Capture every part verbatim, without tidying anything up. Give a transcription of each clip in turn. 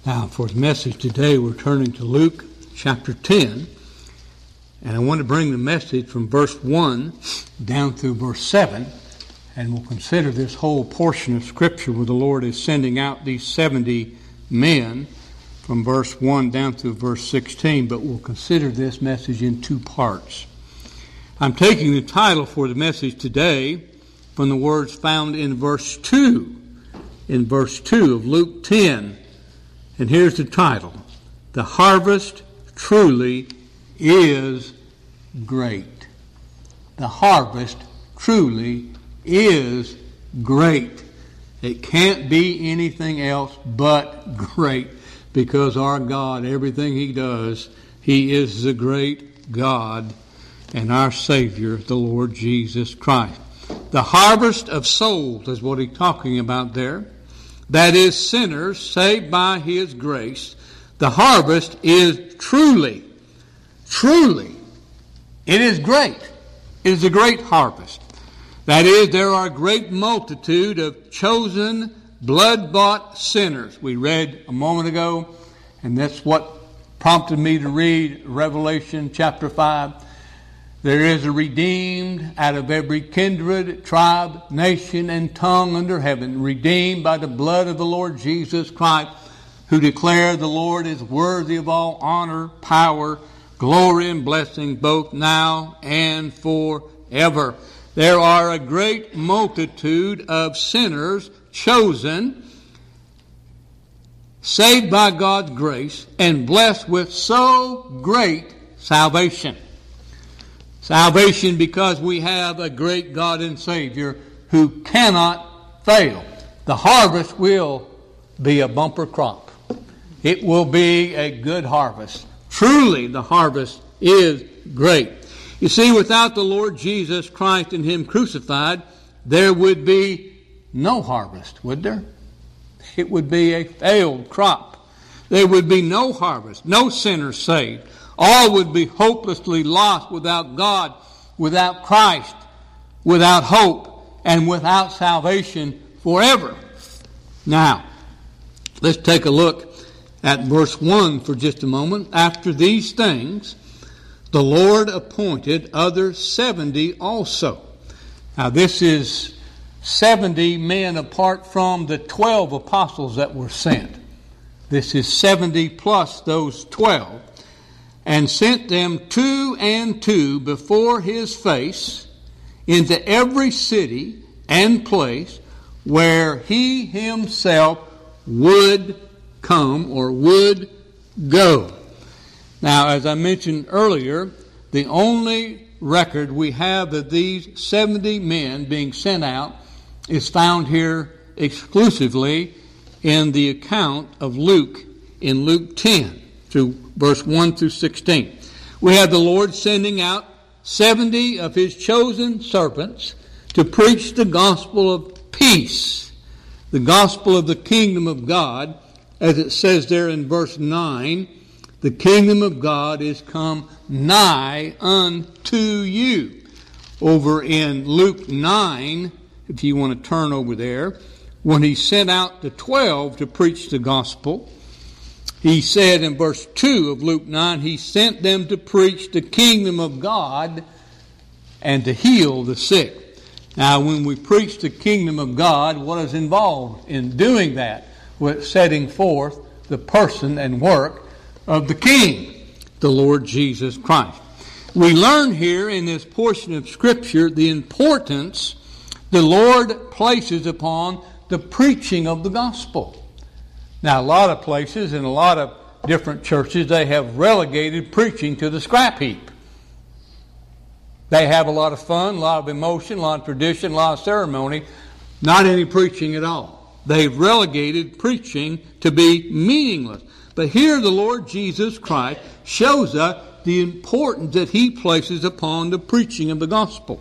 Now, for the message today, we're turning to Luke chapter ten. And I want to bring the message from verse one down through verse seven. And we'll consider this whole portion of Scripture where the Lord is sending out these seventy men from verse one down through verse sixteen. But we'll consider this message in two parts. I'm taking the title for the message today from the words found in verse two. In verse two of Luke ten. And here's the title: The Harvest Truly is Great. The harvest truly is great. It can't be anything else but great, because our God, everything He does, He is the great God and our Savior, the Lord Jesus Christ. The harvest of souls is what He's talking about there. That is, sinners saved by His grace. The harvest is truly, truly, it is great. It is a great harvest. That is, there are a great multitude of chosen, blood-bought sinners. We read a moment ago, and that's what prompted me to read Revelation chapter five. There is a redeemed out of every kindred, tribe, nation, and tongue under heaven, redeemed by the blood of the Lord Jesus Christ, who declare the Lord is worthy of all honor, power, glory, and blessing, both now and forever. There are a great multitude of sinners chosen, saved by God's grace, and blessed with so great salvation. Salvation because we have a great God and Savior who cannot fail. The harvest will be a bumper crop. It will be a good harvest. Truly, the harvest is great. You see, without the Lord Jesus Christ and Him crucified, there would be no harvest, would there? It would be a failed crop. There would be no harvest, no sinners saved. All would be hopelessly lost without God, without Christ, without hope, and without salvation forever. Now, let's take a look at verse one for just a moment. After these things, the Lord appointed other seventy also. Now, this is seventy men apart from the twelve apostles that were sent. This is seventy plus those twelve. And sent them two and two before His face into every city and place where He Himself would come or would go. Now, as I mentioned earlier, the only record we have of these seventy men being sent out is found here exclusively in the account of Luke in Luke ten. Through verse one through sixteen. We have the Lord sending out seventy of His chosen servants to preach the gospel of peace, the gospel of the kingdom of God, as it says there in verse nine, the kingdom of God is come nigh unto you. Over in Luke nine, if you want to turn over there, when He sent out the twelve to preach the gospel, He said in verse two of Luke nine, He sent them to preach the kingdom of God and to heal the sick. Now, when we preach the kingdom of God, what is involved in doing that? Well, setting forth the person and work of the King, the Lord Jesus Christ. We learn here in this portion of Scripture the importance the Lord places upon the preaching of the gospel. Now, a lot of places and a lot of different churches, they have relegated preaching to the scrap heap. They have a lot of fun, a lot of emotion, a lot of tradition, a lot of ceremony, not any preaching at all. They've relegated preaching to be meaningless. But here the Lord Jesus Christ shows us the importance that He places upon the preaching of the gospel.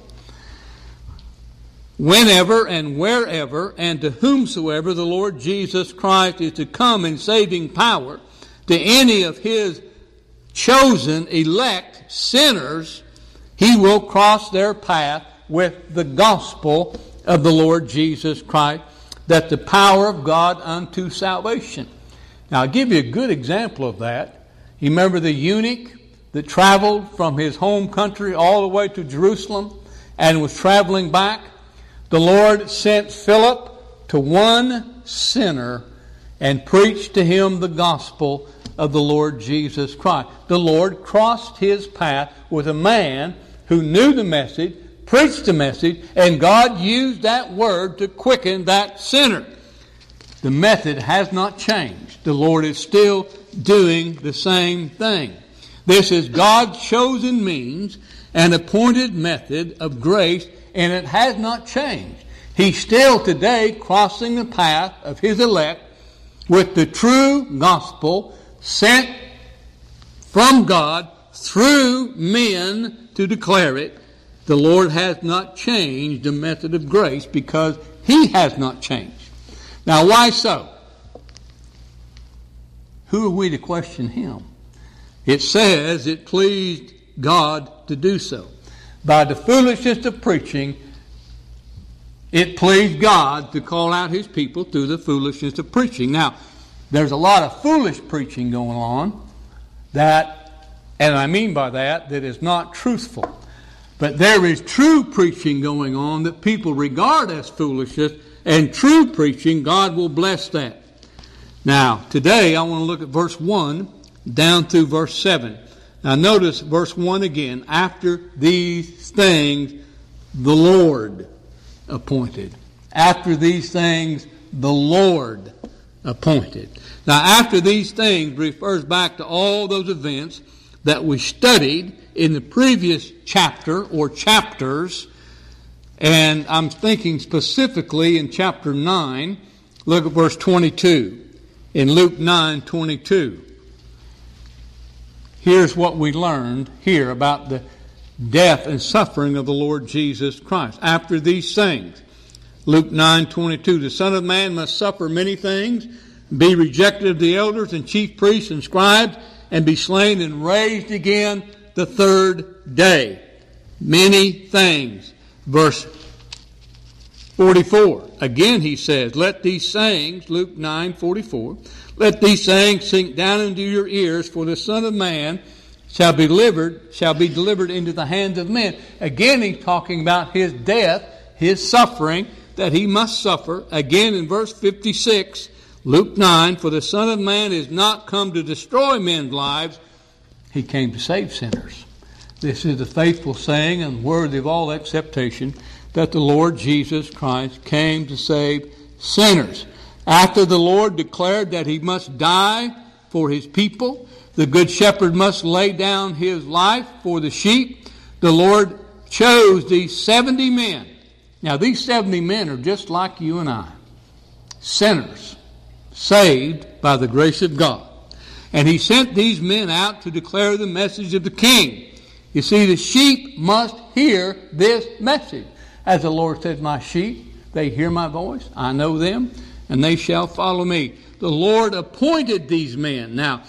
Whenever and wherever and to whomsoever the Lord Jesus Christ is to come in saving power, to any of His chosen, elect sinners, He will cross their path with the gospel of the Lord Jesus Christ, that the power of God unto salvation. Now, I'll give you a good example of that. You remember the eunuch that traveled from his home country all the way to Jerusalem and was traveling back? The Lord sent Philip to one sinner and preached to him the gospel of the Lord Jesus Christ. The Lord crossed his path with a man who knew the message, preached the message, and God used that word to quicken that sinner. The method has not changed. The Lord is still doing the same thing. This is God's chosen means and appointed method of grace, and it has not changed. He's still today crossing the path of His elect with the true gospel sent from God through men to declare it. The Lord has not changed the method of grace because He has not changed. Now, why so? Who are we to question Him? It says it pleased God to do so. By the foolishness of preaching, it pleased God to call out His people through the foolishness of preaching. Now, there's a lot of foolish preaching going on that, and I mean by that, that is not truthful. But there is true preaching going on that people regard as foolishness, and true preaching, God will bless that. Now, today I want to look at verse one down through verse seven. Now notice verse one again. After these things the Lord appointed. After these things the Lord appointed. Now after these things refers back to all those events that we studied in the previous chapter or chapters. And I'm thinking specifically in chapter nine. Look at verse twenty-two. In Luke nine twenty-two. Here's what we learned here about the death and suffering of the Lord Jesus Christ. After these things, Luke nine twenty-two, the Son of Man must suffer many things, be rejected of the elders and chief priests and scribes, and be slain and raised again the third day. Many things. Verse forty-four. Again he says, let these sayings, Luke nine forty-four, let these sayings sink down into your ears, for the Son of Man shall be delivered, shall be delivered into the hands of men. Again he's talking about His death, His suffering, that He must suffer. Again in verse fifty-six, Luke nine, for the Son of Man is not come to destroy men's lives, He came to save sinners. This is the faithful saying and worthy of all acceptation, that the Lord Jesus Christ came to save sinners. After the Lord declared that He must die for His people, the good shepherd must lay down his life for the sheep, the Lord chose these seventy men. Now these seventy men are just like you and I. Sinners, saved by the grace of God. And He sent these men out to declare the message of the King. You see, the sheep must hear this message. As the Lord said, my sheep, they hear my voice, I know them, and they shall follow me. The Lord appointed these men. Now,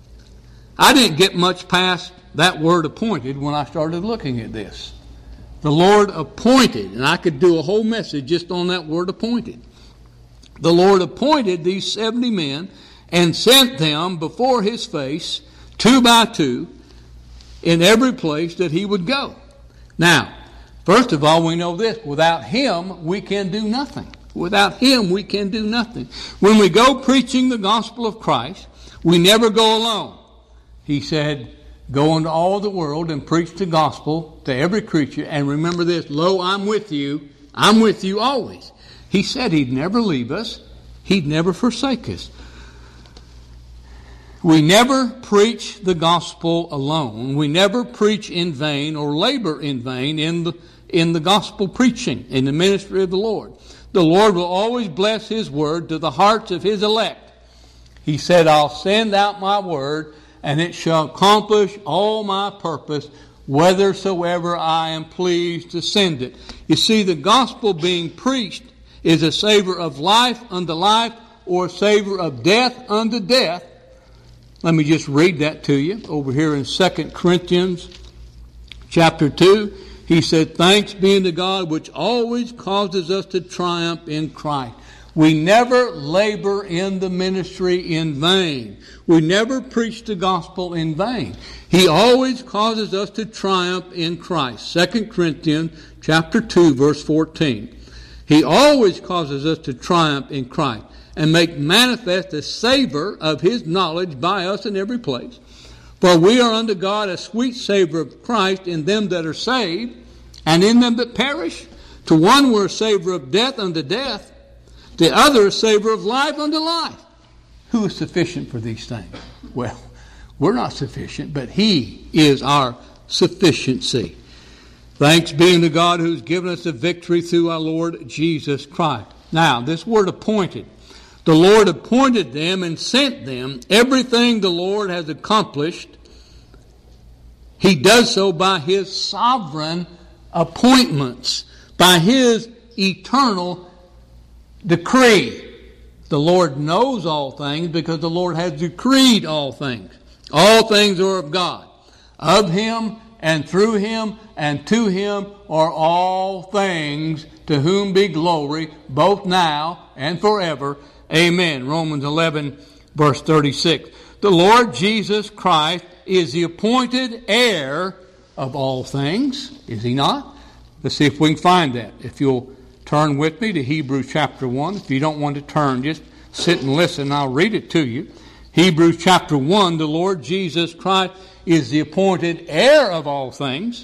I didn't get much past that word appointed when I started looking at this. The Lord appointed, and I could do a whole message just on that word appointed. The Lord appointed these seventy men and sent them before His face, two by two, in every place that He would go. Now, first of all, we know this. Without Him, we can do nothing. Without Him, we can do nothing. When we go preaching the gospel of Christ, we never go alone. He said, go into all the world and preach the gospel to every creature. And remember this, lo, I'm with you. I'm with you always. He said He'd never leave us. He'd never forsake us. We never preach the gospel alone. We never preach in vain or labor in vain in the, in the gospel preaching, in the ministry of the Lord. The Lord will always bless His word to the hearts of His elect. He said, I'll send out my word, and it shall accomplish all my purpose, whithersoever I am pleased to send it. You see, the gospel being preached is a savor of life unto life, or a savor of death unto death. Let me just read that to you over here in Second Corinthians chapter two. He said, thanks be unto God which always causes us to triumph in Christ. We never labor in the ministry in vain. We never preach the gospel in vain. He always causes us to triumph in Christ. Second Corinthians chapter two, verse fourteen. He always causes us to triumph in Christ and make manifest the savor of His knowledge by us in every place. For we are unto God a sweet savor of Christ in them that are saved and in them that perish. To one we're a savor of death unto death, the other a savor of life unto life. Who is sufficient for these things? Well, we're not sufficient, but He is our sufficiency. Thanks be unto God who's given us the victory through our Lord Jesus Christ. Now, this word appointed. The Lord appointed them and sent them. Everything the Lord has accomplished, He does so by His sovereign appointments, by His eternal decree. The Lord knows all things because the Lord has decreed all things. All things are of God. Of Him and through Him and to Him are all things, to whom be glory both now and forever. Amen. Romans eleven, verse thirty-six. The Lord Jesus Christ is the appointed heir of all things. Is He not? Let's see if we can find that. If you'll turn with me to Hebrews chapter one. If you don't want to turn, just sit and listen. I'll read it to you. Hebrews chapter one, the Lord Jesus Christ is the appointed heir of all things.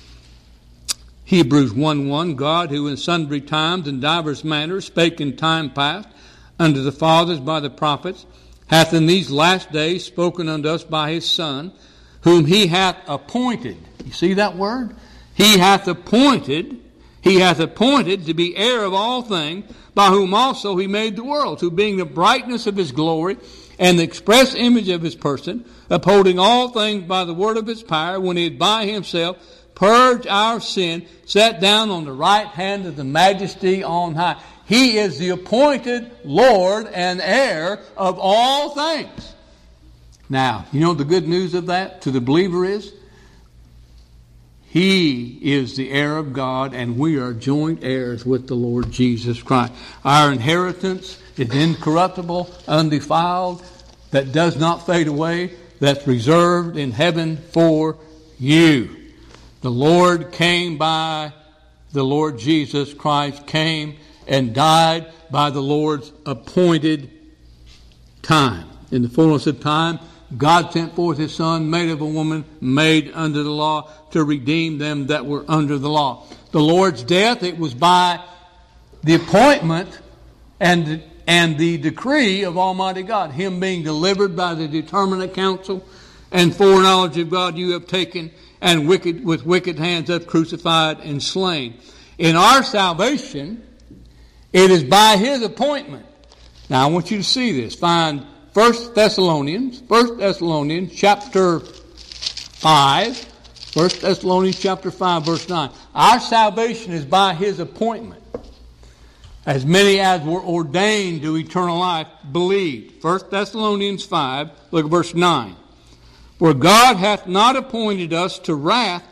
Hebrews one one, God who in sundry times and divers manners spake in time past unto the fathers by the prophets, hath in these last days spoken unto us by His Son, whom He hath appointed. You see that word? He hath appointed, He hath appointed to be heir of all things, by whom also He made the world, who being the brightness of His glory and the express image of His person, upholding all things by the word of His power, when He had by Himself purged our sin, sat down on the right hand of the Majesty on high. He is the appointed Lord and heir of all things. Now, you know the good news of that to the believer is? He is the heir of God, and we are joint heirs with the Lord Jesus Christ. Our inheritance is incorruptible, undefiled, that does not fade away, that's reserved in heaven for you. The Lord came by, the Lord Jesus Christ came and died by the Lord's appointed time. In the fullness of time, God sent forth His Son, made of a woman, made under the law, to redeem them that were under the law. The Lord's death, it was by the appointment and, and the decree of Almighty God. Him being delivered by the determinate counsel and foreknowledge of God you have taken, and wicked with wicked hands have crucified and slain. In our salvation, it is by His appointment. Now I want you to see this. Find First Thessalonians, First Thessalonians chapter five, First Thessalonians chapter five, verse nine. Our salvation is by His appointment. As many as were ordained to eternal life believed. First Thessalonians five, look at verse nine. For God hath not appointed us to wrath,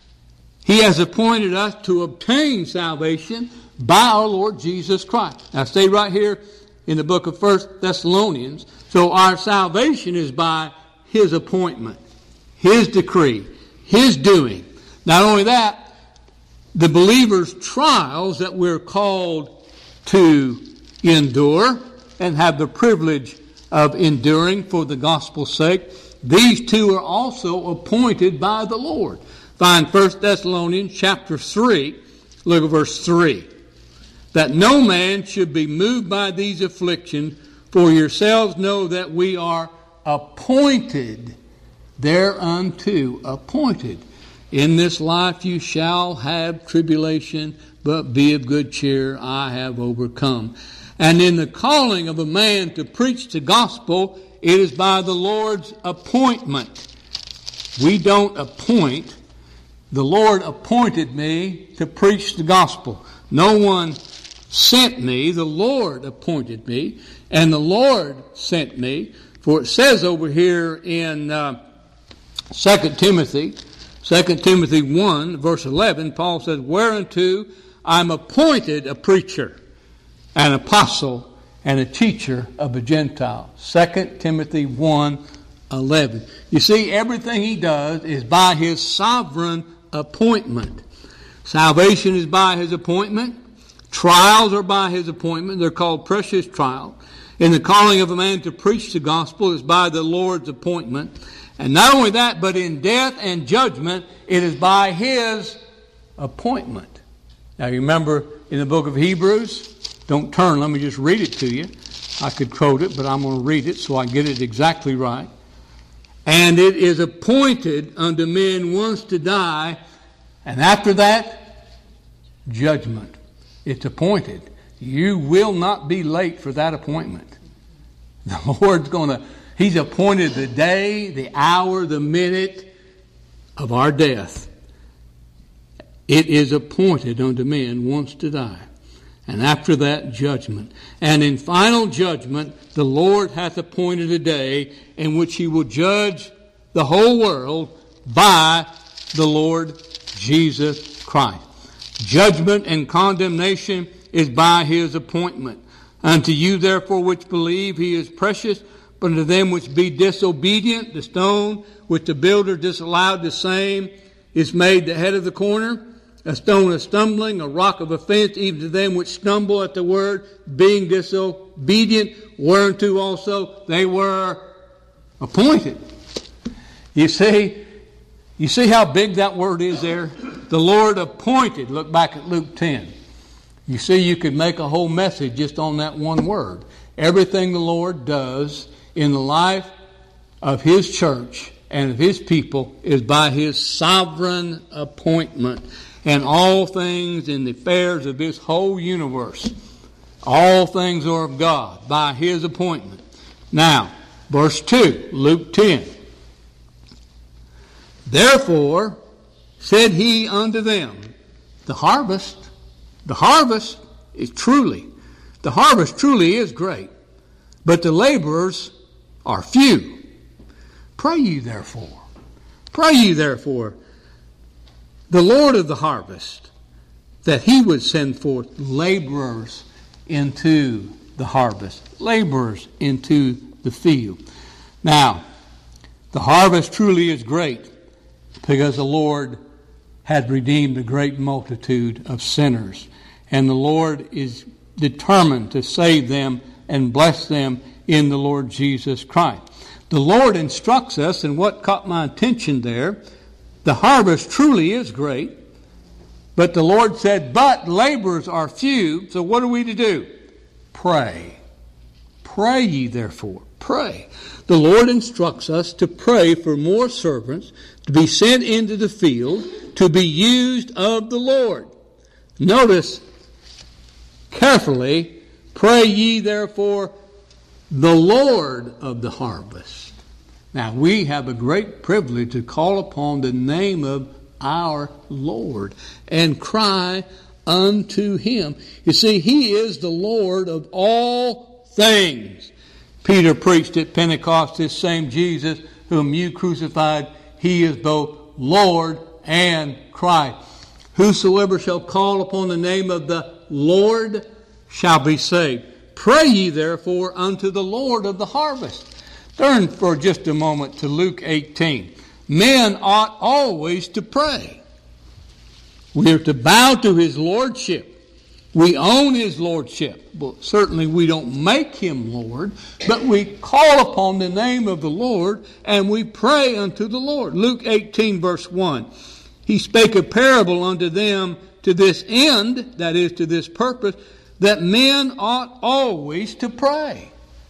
He has appointed us to obtain salvation by our Lord Jesus Christ. Now stay right here in the book of First Thessalonians. So our salvation is by His appointment, His decree, His doing. Not only that, the believer's trials that we're called to endure and have the privilege of enduring for the gospel's sake, these two are also appointed by the Lord. Find First Thessalonians chapter three, look at verse three. That no man should be moved by these afflictions, for yourselves know that we are appointed thereunto. Appointed. In this life you shall have tribulation, but be of good cheer, I have overcome. And in the calling of a man to preach the gospel, it is by the Lord's appointment. We don't appoint. The Lord appointed me to preach the gospel. No one sent me. The Lord appointed me. And the Lord sent me. For it says over here in uh, Second Timothy, Second Timothy one, verse eleven, Paul says, whereunto I'm appointed a preacher, an apostle, and a teacher of the Gentiles. Second Timothy one eleven. You see, everything he does is by his sovereign appointment. Salvation is by his appointment. Trials are by his appointment. They're called precious trials. And the calling of a man to preach the gospel is by the Lord's appointment. And not only that, but in death and judgment, it is by his appointment. Now you remember in the book of Hebrews, don't turn, let me just read it to you. I could quote it, but I'm going to read it so I get it exactly right. And it is appointed unto men once to die, and after that, judgment. It's appointed. You will not be late for that appointment. The Lord's going to, He's appointed the day, the hour, the minute of our death. It is appointed unto men once to die, and after that, judgment. And in final judgment, the Lord hath appointed a day in which He will judge the whole world by the Lord Jesus Christ. Judgment and condemnation is by His appointment. Unto you, therefore, which believe, He is precious. But unto them which be disobedient, the stone which the builder disallowed, the same is made the head of the corner, a stone of stumbling, a rock of offense, even to them which stumble at the word, being disobedient, whereunto also they were appointed. You see, you see how big that word is there? The Lord appointed. Look back at Luke ten. You see, you could make a whole message just on that one word. Everything the Lord does in the life of His church and of His people is by His sovereign appointment. And all things in the affairs of this whole universe, all things are of God by His appointment. Now, verse two, Luke ten. Therefore said He unto them, the harvest, the harvest is truly, the harvest truly is great, but the laborers are few. Pray ye therefore, pray ye therefore, the Lord of the harvest, that He would send forth laborers into the harvest, laborers into the field. Now, the harvest truly is great because the Lord had redeemed a great multitude of sinners. And the Lord is determined to save them and bless them in the Lord Jesus Christ. The Lord instructs us, and what caught my attention there, the harvest truly is great, but the Lord said, but laborers are few, so what are we to do? Pray. Pray ye therefore. Pray. The Lord instructs us to pray for more servants to be sent into the field to be used of the Lord. Notice carefully, pray ye therefore the Lord of the harvest. Now we have a great privilege to call upon the name of our Lord and cry unto Him. You see, He is the Lord of all things. Peter preached at Pentecost, this same Jesus whom you crucified, He is both Lord and Christ. Whosoever shall call upon the name of the Lord shall be saved. Pray ye therefore unto the Lord of the harvest. Turn for just a moment to Luke eighteen. Men ought always to pray. We are to bow to His lordship. We own His lordship. Well, certainly we don't make Him Lord, but we call upon the name of the Lord and we pray unto the Lord. Luke eighteen verse one. He spake a parable unto them to this end, that is to this purpose, that men ought always to pray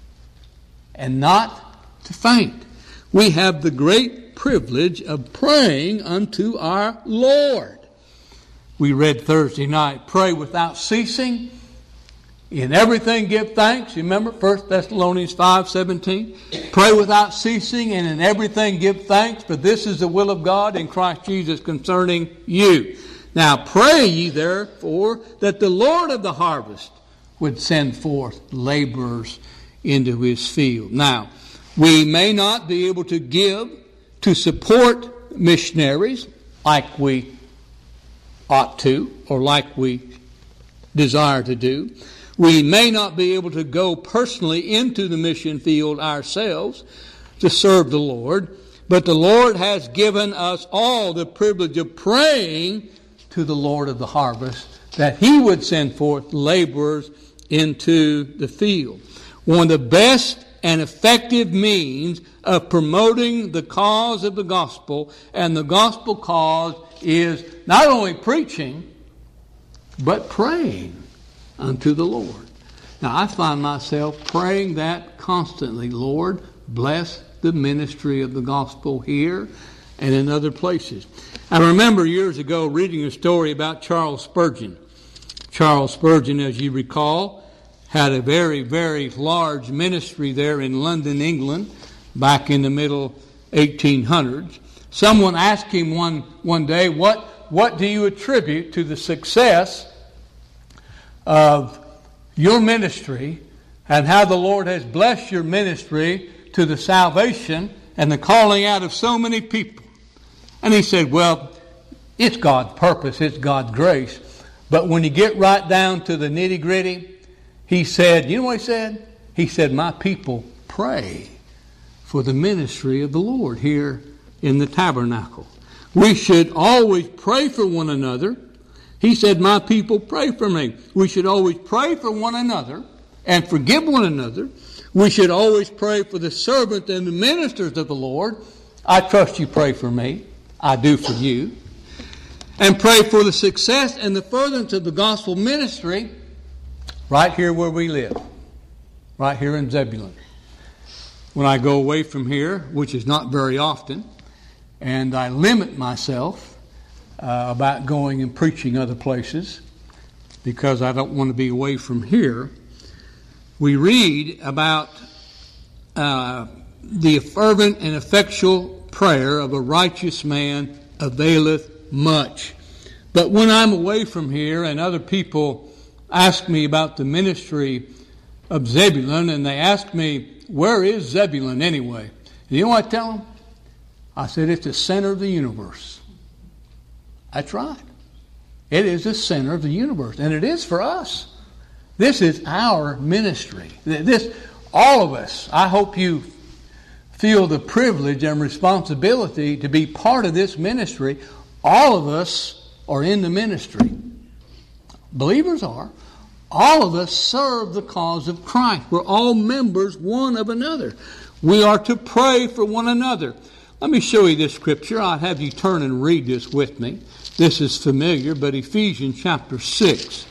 and not to faint. We have the great privilege of praying unto our Lord. We read Thursday night, pray without ceasing. In everything give thanks. You remember First Thessalonians five seventeen? Pray without ceasing, and in everything give thanks, for this is the will of God in Christ Jesus concerning you. Now pray ye therefore that the Lord of the harvest would send forth laborers into His field. Now, we may not be able to give to support missionaries like we ought to, or like we desire to do. We may not be able to go personally into the mission field ourselves to serve the Lord, but the Lord has given us all the privilege of praying to the Lord of the harvest that He would send forth laborers into the field. One of the best and effective means of promoting the cause of the gospel, and the gospel cause is not only preaching, but praying unto the Lord. Now, I find myself praying that constantly. Lord, bless the ministry of the gospel here and in other places. I remember years ago reading a story about Charles Spurgeon. Charles Spurgeon, as you recall, had a very, very large ministry there in London, England, back in the middle eighteen hundreds. Someone asked him one, one day, what, what do you attribute to the success of your ministry and how the Lord has blessed your ministry to the salvation and the calling out of so many people? And he said, well, it's God's purpose, it's God's grace. But when you get right down to the nitty-gritty, he said, you know what he said? He said, my people pray for the ministry of the Lord here in the tabernacle. We should always pray for one another. He said, my people pray for me. We should always pray for one another and forgive one another. We should always pray for the servant and the ministers of the Lord. I trust you pray for me. I do for you. And pray for the success and the furtherance of the gospel ministry right here where we live. Right here in Zebulon. When I go away from here, which is not very often, and I limit myself uh, about going and preaching other places because I don't want to be away from here, we read about uh, the fervent and effectual prayer of a righteous man availeth much. But when I'm away from here and other people ask me about the ministry of Zebulon, and they ask me, where is Zebulon anyway? And you know what I tell them? I said, it's the center of the universe. That's right. It is the center of the universe, and it is for us. This is our ministry. This, all of us, I hope you feel the privilege and responsibility to be part of this ministry. All of us are in the ministry. Believers are. All of us serve the cause of Christ. We're all members one of another. We are to pray for one another. Let me show you this scripture. I'll have you turn and read this with me. This is familiar, but Ephesians chapter six.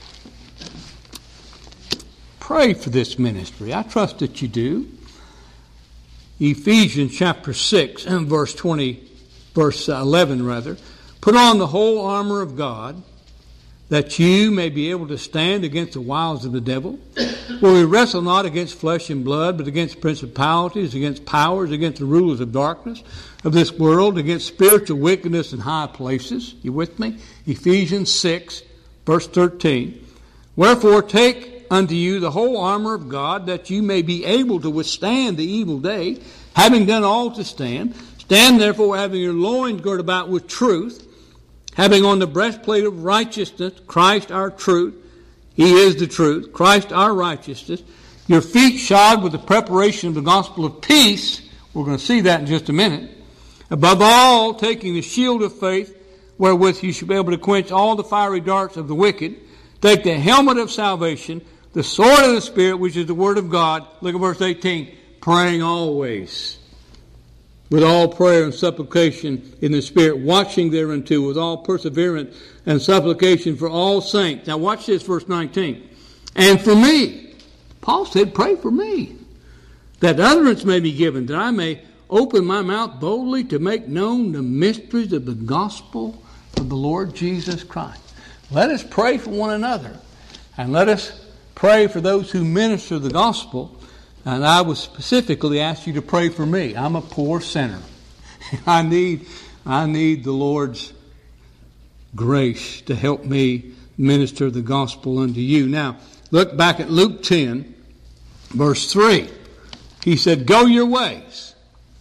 Pray for this ministry. I trust that you do. Ephesians chapter six and verse twenty, verse eleven rather. Put on the whole armor of God, that you may be able to stand against the wiles of the devil. For we wrestle not against flesh and blood, but against principalities, against powers, against the rulers of darkness of this world, against spiritual wickedness in high places. You with me? Ephesians six, verse thirteen. Wherefore take unto you the whole armor of God, that you may be able to withstand the evil day, having done all to stand. Stand therefore, having your loins girded about with truth, having on the breastplate of righteousness, Christ our truth. He is the truth. Christ our righteousness. Your feet shod with the preparation of the gospel of peace. We're going to see that in just a minute. Above all, taking the shield of faith, wherewith you shall be able to quench all the fiery darts of the wicked. Take the helmet of salvation, the sword of the Spirit, which is the word of God. Look at verse eighteen. Praying always, with all prayer and supplication in the Spirit, watching thereunto with all perseverance and supplication for all saints. Now watch this, verse nineteen. And for me, Paul said, pray for me, that utterance may be given, that I may open my mouth boldly to make known the mysteries of the gospel of the Lord Jesus Christ. Let us pray for one another, and let us pray for those who minister the gospel. And I would specifically ask you to pray for me. I'm a poor sinner. I need, I need the Lord's grace to help me minister the gospel unto you. Now, look back at Luke ten, verse three. He said, go your ways.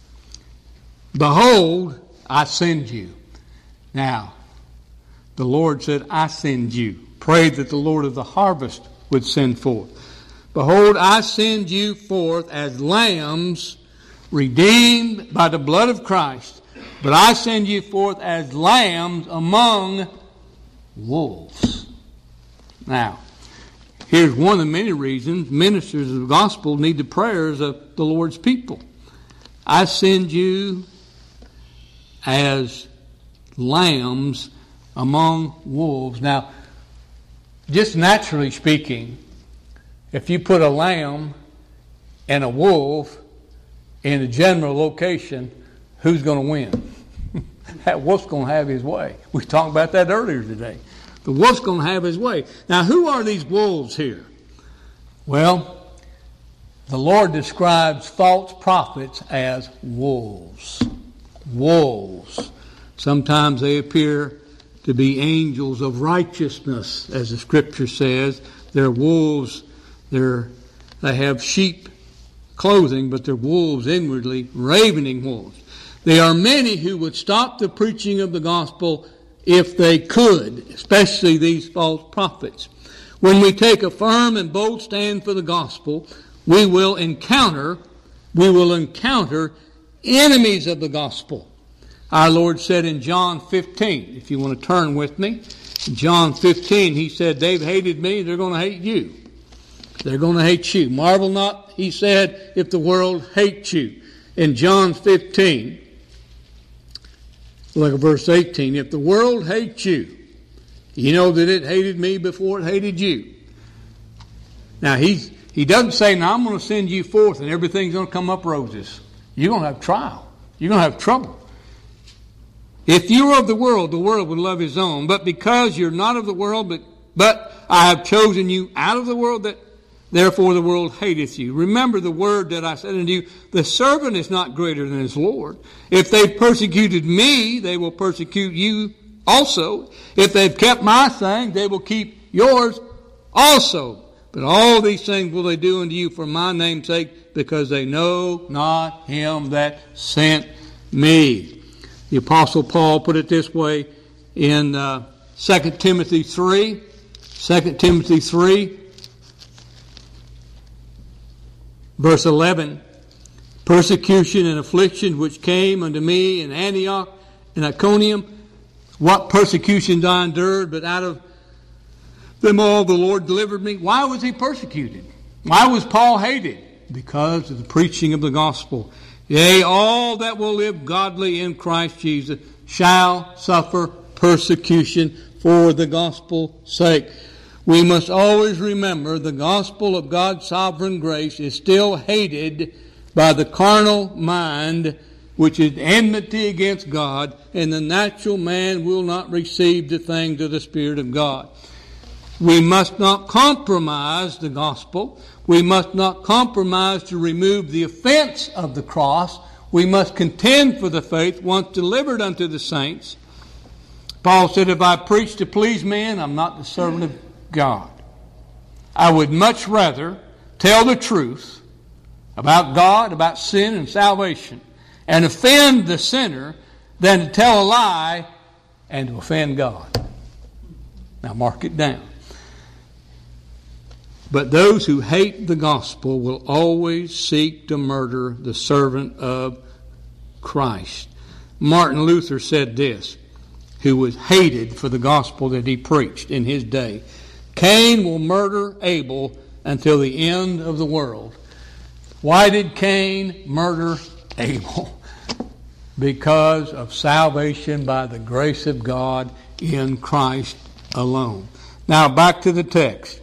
Behold, I send you. Now, the Lord said, I send you. Pray that the Lord of the harvest would send forth. Behold, I send you forth as lambs redeemed by the blood of Christ, but I send you forth as lambs among wolves. Now, here's one of the many reasons ministers of the gospel need the prayers of the Lord's people. I send you as lambs among wolves. Now, just naturally speaking, if you put a lamb and a wolf in a general location, who's going to win? That wolf's going to have his way. We talked about that earlier today. The wolf's going to have his way. Now, who are these wolves here? Well, the Lord describes false prophets as wolves. Wolves. Sometimes they appear to be angels of righteousness, as the Scripture says. They're wolves. They're, they have sheep clothing, but they're wolves inwardly, ravening wolves. There are many who would stop the preaching of the gospel if they could, especially these false prophets. When we take a firm and bold stand for the gospel, we will encounter, we will encounter enemies of the gospel. Our Lord said in John fifteen, if you want to turn with me, in John fifteen, He said, they've hated me, they're going to hate you. They're going to hate you. Marvel not, He said, if the world hates you. In John fifteen, look at verse eighteen. If the world hates you, you know that it hated me before it hated you. Now, he's, he doesn't say, now I'm going to send you forth and everything's going to come up roses. You're going to have trial. You're going to have trouble. If you were of the world, the world would love his own. But because you're not of the world, but, but I have chosen you out of the world, that therefore the world hateth you. Remember the word that I said unto you, the servant is not greater than his Lord. If they've persecuted me, they will persecute you also. If they've kept my saying, they will keep yours also. But all these things will they do unto you for my name's sake, because they know not him that sent me. The Apostle Paul put it this way in uh, Second Timothy three. Second Timothy three, verse eleven. Persecution and affliction which came unto me in Antioch and Iconium. What persecutions I endured, but out of them all the Lord delivered me. Why was he persecuted? Why was Paul hated? Because of the preaching of the gospel. Yea, all that will live godly in Christ Jesus shall suffer persecution for the gospel's sake. We must always remember the gospel of God's sovereign grace is still hated by the carnal mind, which is enmity against God, and the natural man will not receive the things of the Spirit of God. We must not compromise the gospel. We must not compromise to remove the offense of the cross. We must contend for the faith once delivered unto the saints. Paul said, if I preach to please men, I'm not the servant of God. I would much rather tell the truth about God, about sin and salvation, and offend the sinner than to tell a lie and to offend God. Now mark it down. But those who hate the gospel will always seek to murder the servant of Christ. Martin Luther said this, who was hated for the gospel that he preached in his day. Cain will murder Abel until the end of the world. Why did Cain murder Abel? Because of salvation by the grace of God in Christ alone. Now back to the text.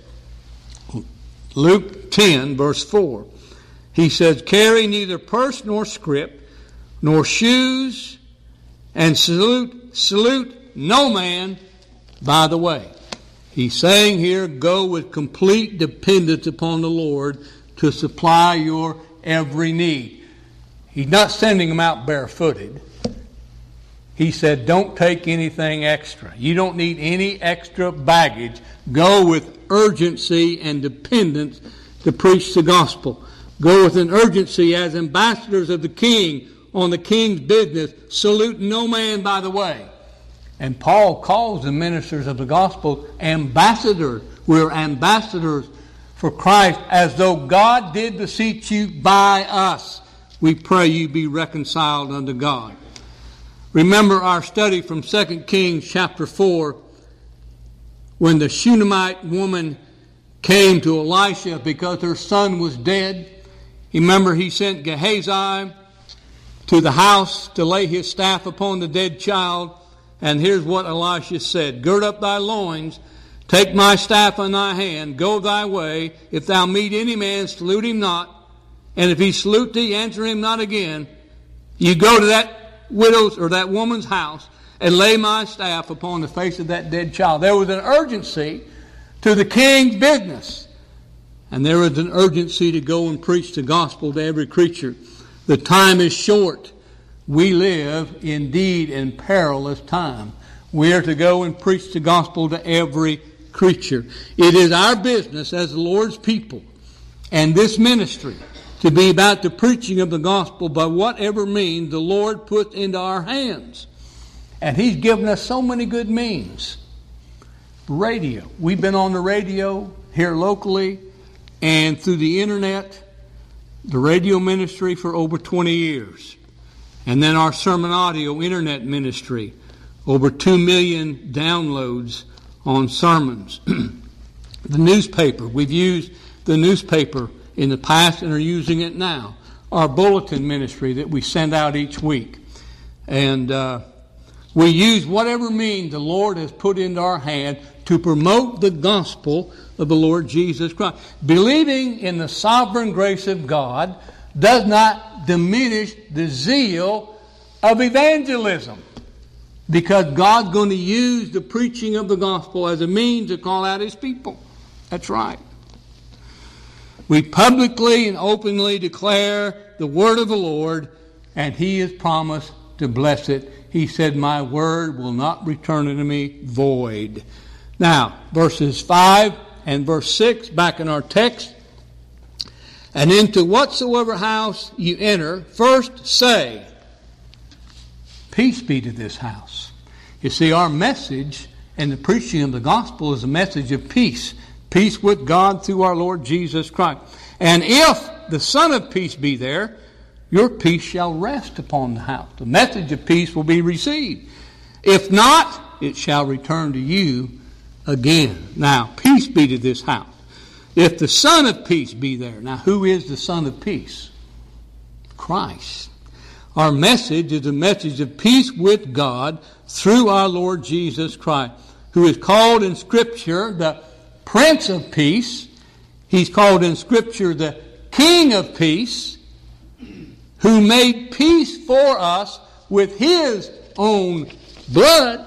Luke ten, verse four. He says, carry neither purse nor scrip, nor shoes, and salute, salute no man by the way. He's saying here, go with complete dependence upon the Lord to supply your every need. He's not sending them out barefooted. He said, don't take anything extra. You don't need any extra baggage. Go with urgency and dependence to preach the gospel. Go with an urgency as ambassadors of the King on the King's business. Salute no man by the way. And Paul calls the ministers of the gospel ambassadors. We're ambassadors for Christ, as though God did beseech you by us. We pray you be reconciled unto God. Remember our study from Second Kings chapter four, when the Shunammite woman came to Elisha because her son was dead. Remember, he sent Gehazi to the house to lay his staff upon the dead child. And here's what Elisha said: Gird up thy loins, take my staff in thy hand, go thy way. If thou meet any man, salute him not. And if he salute thee, answer him not again. You go to that widow's or that woman's house and lay my staff upon the face of that dead child. There was an urgency to the king's business. And there is an urgency to go and preach the gospel to every creature. The time is short. We live indeed in perilous time. We are to go and preach the gospel to every creature. It is our business as the Lord's people and this ministry to be about the preaching of the gospel by whatever means the Lord puts into our hands. And He's given us so many good means. Radio. We've been on the radio here locally and through the internet, the radio ministry for over twenty years. And then our sermon audio internet ministry, over two million downloads on sermons. The newspaper, we've used the newspaper in the past and are using it now. Our bulletin ministry that we send out each week. And uh, we use whatever means the Lord has put into our hand to promote the gospel of the Lord Jesus Christ. Believing in the sovereign grace of God does not diminish the zeal of evangelism, because God's going to use the preaching of the gospel as a means to call out His people. That's right. We publicly and openly declare the word of the Lord, and He has promised to bless it. He said, my word will not return unto me void. Now, verses five and verse six, back in our text. And into whatsoever house you enter, first say, peace be to this house. You see, our message and the preaching of the gospel is a message of peace. Peace with God through our Lord Jesus Christ. And if the Son of Peace be there, your peace shall rest upon the house. The message of peace will be received. If not, it shall return to you again. Now, peace be to this house. If the Son of Peace be there. Now, who is the Son of Peace? Christ. Our message is a message of peace with God through our Lord Jesus Christ, who is called in Scripture the Prince of Peace. He's called in Scripture the King of Peace, who made peace for us with His own blood.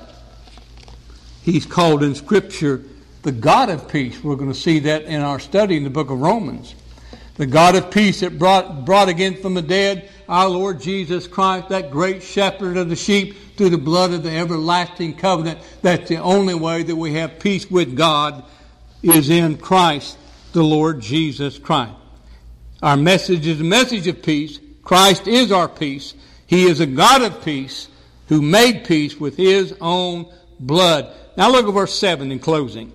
He's called in Scripture the God of peace. We're going to see that in our study in the book of Romans. The God of peace that brought, brought again from the dead our Lord Jesus Christ, that great shepherd of the sheep, through the blood of the everlasting covenant. That's the only way that we have peace with God, is in Christ, the Lord Jesus Christ. Our message is a message of peace. Christ is our peace. He is a God of peace who made peace with His own blood. Now look at verse seven in closing.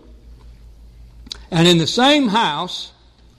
And in the same house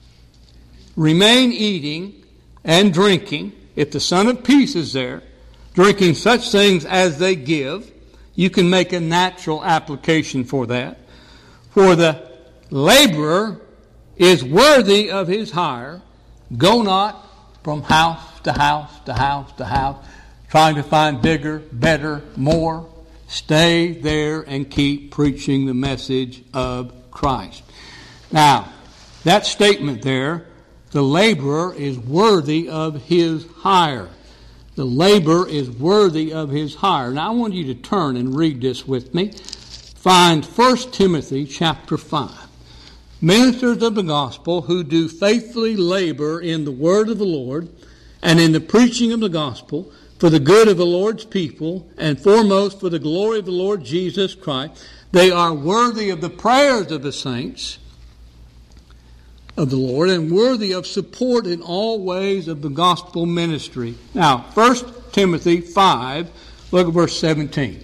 remain eating and drinking, if the Son of Peace is there, drinking such things as they give. You can make a natural application for that. For the laborer is worthy of his hire. Go not from house to house to house to house, trying to find bigger, better, more. Stay there and keep preaching the message of Christ. Now, that statement there, the laborer is worthy of his hire. The laborer is worthy of his hire. Now, I want you to turn and read this with me. Find First Timothy chapter five. Ministers of the gospel who do faithfully labor in the word of the Lord and in the preaching of the gospel for the good of the Lord's people and foremost for the glory of the Lord Jesus Christ. They are worthy of the prayers of the saints of the Lord and worthy of support in all ways of the gospel ministry. Now, First Timothy five, look at verse seventeen.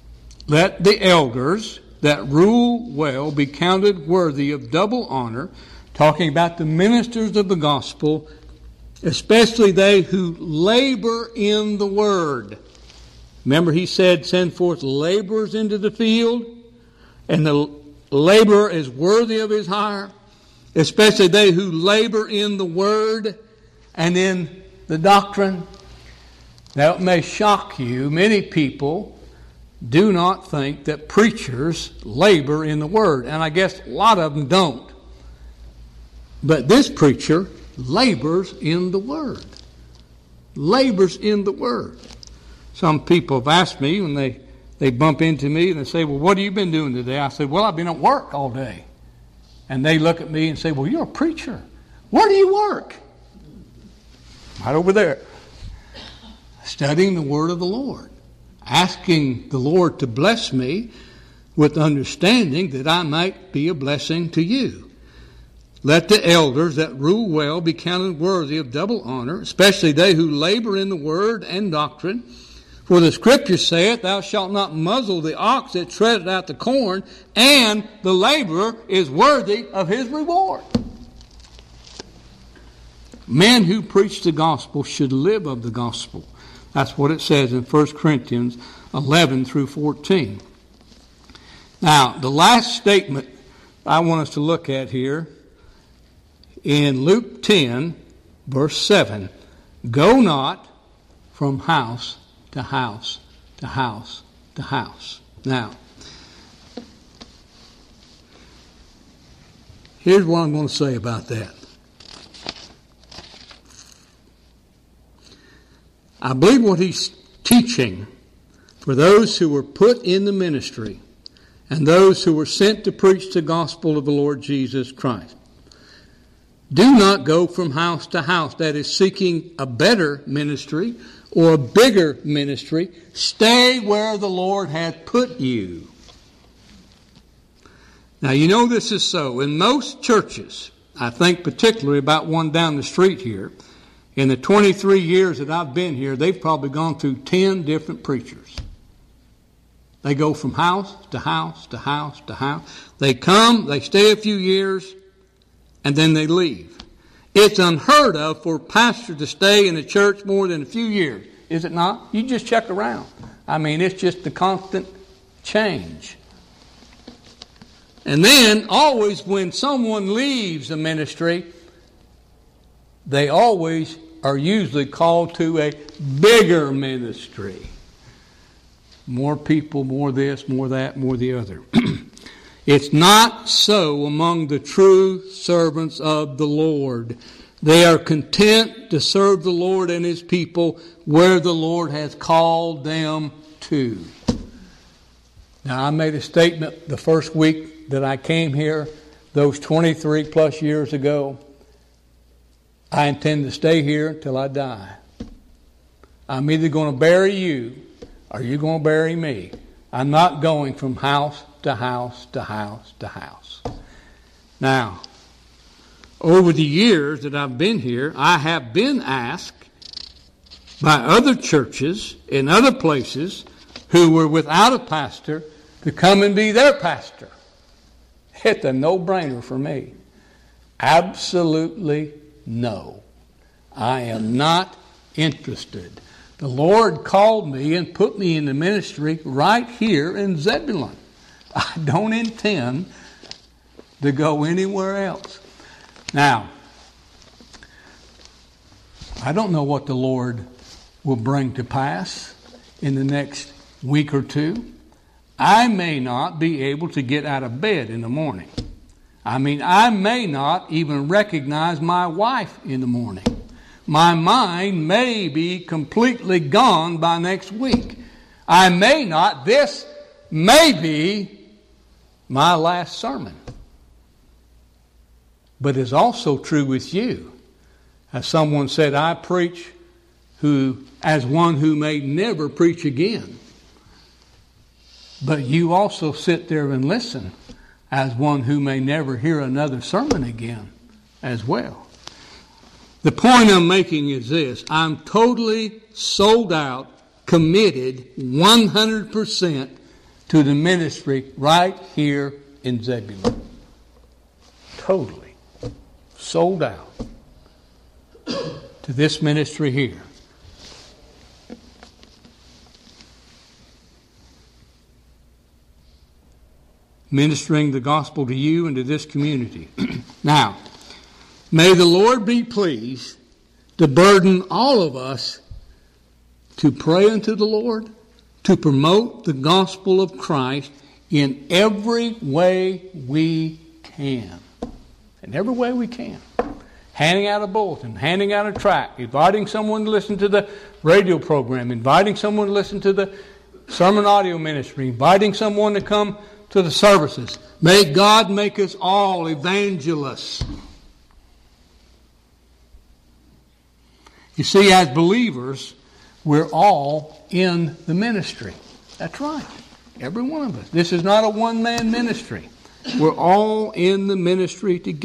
Let the elders that rule well be counted worthy of double honor, talking about the ministers of the gospel, especially they who labor in the word. Remember, he said, send forth laborers into the field, and the laborer is worthy of his hire, especially they who labor in the word and in the doctrine. Now, it may shock you, many people do not think that preachers labor in the word, and I guess a lot of them don't. But this preacher labors in the word. Labors in the word. Some people have asked me when they, they bump into me and they say, well, what have you been doing today? I said, well, I've been at work all day. And they look at me and say, well, you're a preacher. Where do you work? Right over there. Studying the word of the Lord. Asking the Lord to bless me with understanding that I might be a blessing to you. Let the elders that rule well be counted worthy of double honor, especially they who labor in the word and doctrine. For the Scripture saith, thou shalt not muzzle the ox that treadeth out the corn, and the laborer is worthy of his reward. Men who preach the gospel should live of the gospel. That's what it says in First Corinthians eleven through fourteen. Now, the last statement I want us to look at here in Luke ten, verse seven. Go not from house to house to house to house. Now, here's what I'm going to say about that. I believe what he's teaching for those who were put in the ministry and those who were sent to preach the gospel of the Lord Jesus Christ. Do not go from house to house, that is, seeking a better ministry or a bigger ministry. Stay where the Lord hath put you. Now, you know this is so. In most churches, I think particularly about one down the street here, in the twenty-three years that I've been here, they've probably gone through ten different preachers. They go from house to house to house to house. They come, they stay a few years, and then they leave. It's unheard of for a pastor to stay in a church more than a few years, is it not? You just check around. I mean, it's just the constant change. And then, always when someone leaves a ministry, they always are usually called to a bigger ministry. More people, more this, more that, more the other. It's not so among the true servants of the Lord. They are content to serve the Lord and His people where the Lord has called them to. Now, I made a statement the first week that I came here, those twenty-three plus years ago. I intend to stay here until I die. I'm either going to bury you or you're going to bury me. I'm not going from house to house to house to house. Now, over the years that I've been here, I have been asked by other churches in other places who were without a pastor to come and be their pastor. It's a no-brainer for me. Absolutely no. I am not interested. The Lord called me and put me in the ministry right here in Zebulon. I don't intend to go anywhere else. Now, I don't know what the Lord will bring to pass in the next week or two. I may not be able to get out of bed in the morning. I mean, I may not even recognize my wife in the morning. My mind may be completely gone by next week. I may not. This may be my last sermon. But it's also true with you. As someone said, I preach who, as one who may never preach again. But you also sit there and listen as one who may never hear another sermon again as well. The point I'm making is this. I'm totally sold out, committed one hundred percent to the ministry right here in Zebulon. Totally. sold out to this ministry here. Ministering the gospel to you and to this community. Now, may the Lord be pleased to burden all of us to pray unto the Lord, to promote the gospel of Christ in every way we can. In every way we can. Handing out a bulletin, handing out a tract, inviting someone to listen to the radio program, inviting someone to listen to the sermon audio ministry, inviting someone to come to the services. May God make us all evangelists. You see, as believers, we're all in the ministry. That's right. Every one of us. This is not a one-man ministry. We're all in the ministry together.